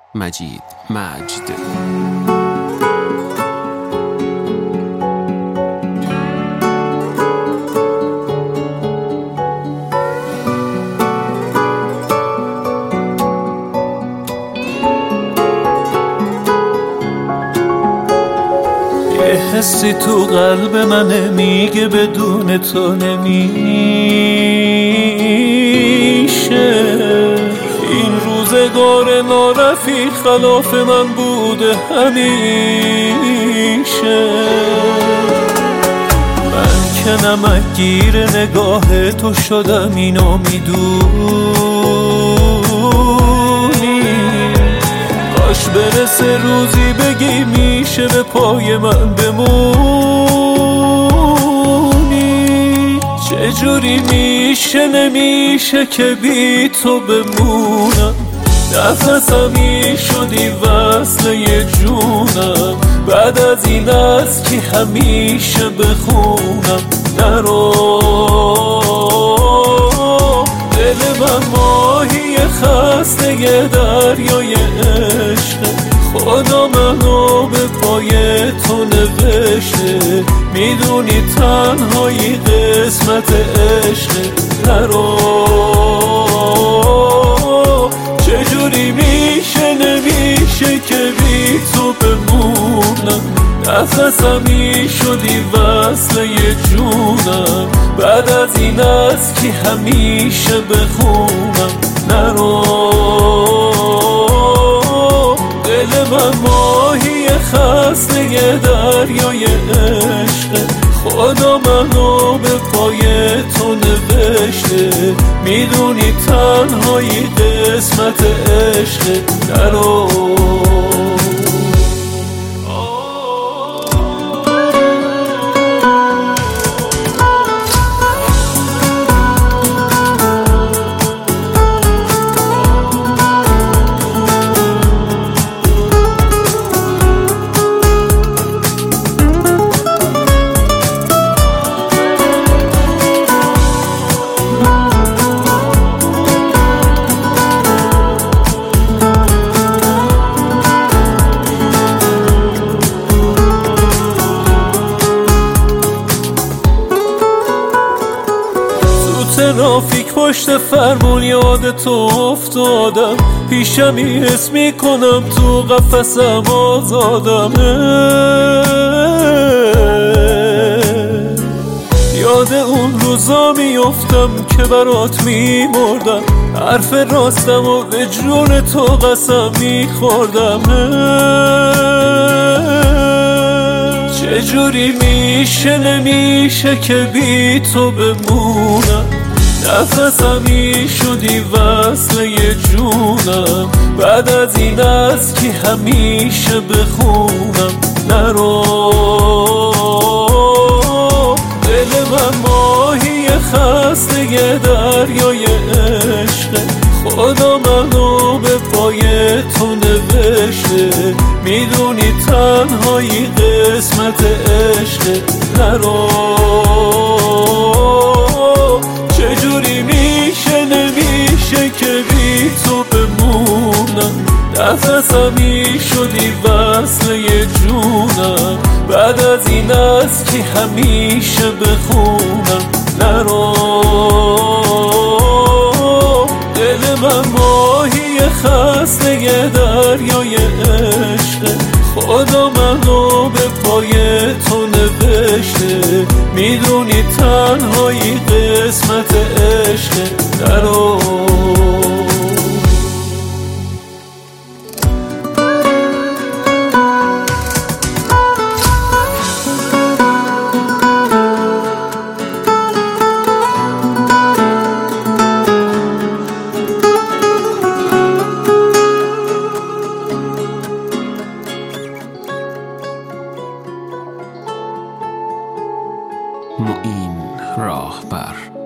مجید مجد. یه حسی تو قلب منه میگه بدون تو نمیشه. این روزگار نارفیق خلاف من بوده همیشه. من که نمکگیر نگاه تو شدم اینو میدونی. کاش برسه روزی بگی میشه به پای من بمونی. چجوری میشه نمیشه که بی تو بمونم. نفسمی شدی وصل یه جونم. بعد از این از که همیشه بخونم. نرو دل من ماهی خسته یه دریای عشق. خدا منو به پای تو نوشته. میدونی تنهایی قسمت عشق. نرو چجوری میشه نمیشه که بی تو بمونم. نفسمی شدی وصل یه جونم. بعد از این از که همیشه بخونم. نرو دل من ماهی خسته یه دریای عشق. خدا منو به پای تو نوشته. میدونی تنهایی قسمت عشق. نرو ترافیک پشت فرمون یاد تو افتادم. پیشمی حس میکنم تو قفسم آزادم. یاد اون روزا میفتم که برات میمردم. حرف راستم و به جون تو قسم میخوردم. چجوری میشه نمیشه که بی تو بمونم. نفسمی شدی وصل یه جونم. بعد از این از که همیشه بخونم. نرو دل من ماهی خسته یه دریای عشق. خدا منو به پای تو نوشته. میدونی تنهایی قسمت عشق. نرو چجوری میشه نمیشه که بی تو بمونم. نفسمی شدی وصل یه جونم. بعد از این از که همیشه بخونم. نرو دل من ماهی خسته یه دریای عشق. خدا منو به پای تو نوشته. میدونی تنهایی قسمت عشق. نرو معین راهبر.